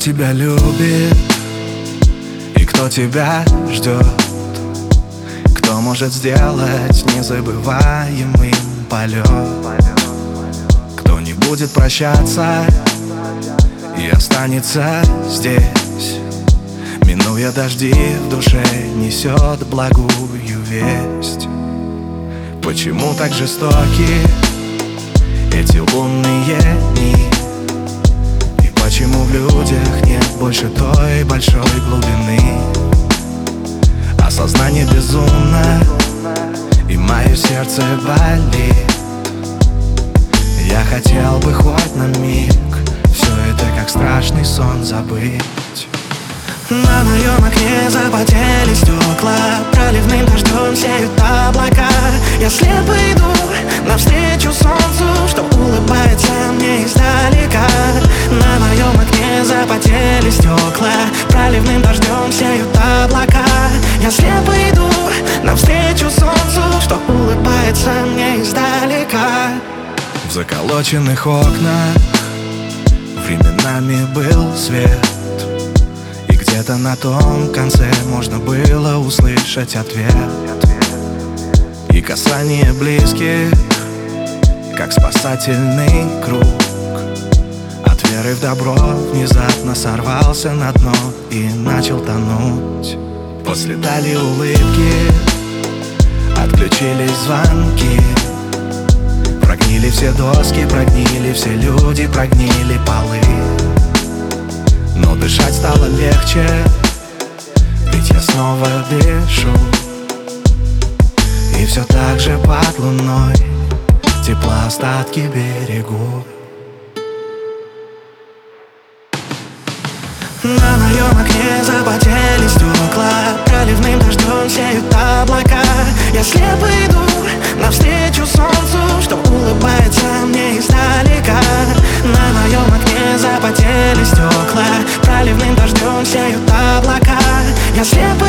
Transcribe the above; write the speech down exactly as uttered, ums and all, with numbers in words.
тебя любит и кто тебя ждет? Кто может сделать незабываемым полет? Кто не будет прощаться и останется здесь, минуя дожди, в душе несет благую весть? Почему так жестоки эти лунные дни? И почему в людях нет больше той большой глубины? Осознание безумно, и мое сердце болит. Я хотел бы хоть на миг все это как страшный сон забыть. На моем окне запотели стекла, проливным дождем сеют облака. Я слепо иду навстречу солнцу, что улыбается мне издалека. На моем окне запотели стекла, проливным дождем сеют облака. Я слепо иду навстречу солнцу, что улыбается мне издалека. В заколоченных окнах временами был свет, где-то на том конце можно было услышать ответ. И касание близких, как спасательный круг. От веры в добро внезапно сорвался на дно и начал тонуть. После дали улыбки, отключились звонки. Прогнили все доски, прогнили все люди, прогнили полы. Но дышать стало легче, ведь я снова дышу. И все так же под луной тепло остатки берегу. На моем окне запотели стекла, проливным дождем сеют облака. Я слепо иду навстречу солнцу, что улыбается мне издалека. На моем окне запотели стекла, проливным дождем сеют облака. Я слепо